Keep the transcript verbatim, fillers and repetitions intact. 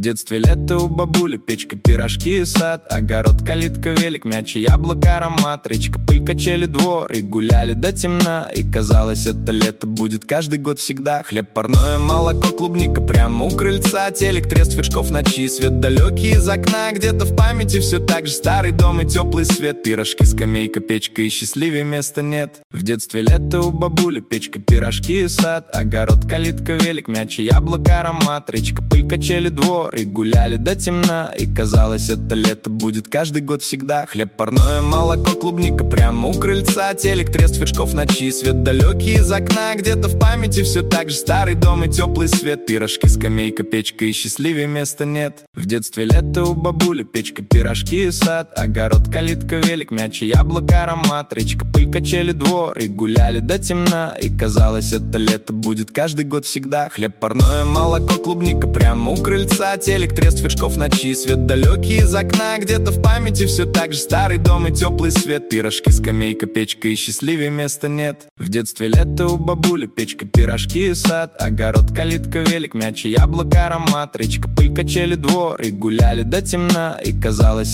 детстве лето у бабули, печка, пирожки и сад, огород, калитка, велик, мяч и яблоко, аромат, речка, пыль, качели, двор. И гуляли до темна, и казалось, это лето будет каждый год всегда. Хлеб, парное, молоко, клубника прямо у крыльца, телек, треск вершков ночи, свет далекий из окна. Где-то в памяти все так же старый дом и теплый свет, пирожки, скамейка, печка, и счастливее места нет. В детстве лето у бабули, печка, пирожки и сад, огород, калитка, велик, мяч и яблоко, аромат, речка, пыль, качели, двор. И гуляли до темна, и казалось, это лето будет каждый год всегда. Хлеб, парное, молоко, клубника прямо у крыльца, телек, треск вершков ночи, свет далекий из окна. Где-то в памяти все так же старый дом и теплый свет, пирожки, скамейка, печка, и счастливее места нет. В детстве лето у бабули, печка, пирожки и сад, огород, калитка, велик, мяч и яблоко, аромат, речка, пыль, качели, двор. И гуляли до темна, и казалось, это лето будет каждый год всегда. Хлеб, парное, молоко, клубника прямо у крыльца, телек, треск вершков ночи, свет далекий из окна. Где-то в памяти все так же старый дом и теплый свет, пирожки, скамейка, печка, и счастливее места нет. В детстве лето у бабули, печка, пирожки и сад, огород, калитка, велик, мяч и яблоко, аромат, речка, пыль, качели, двор. И гуляли до темна, и казалось,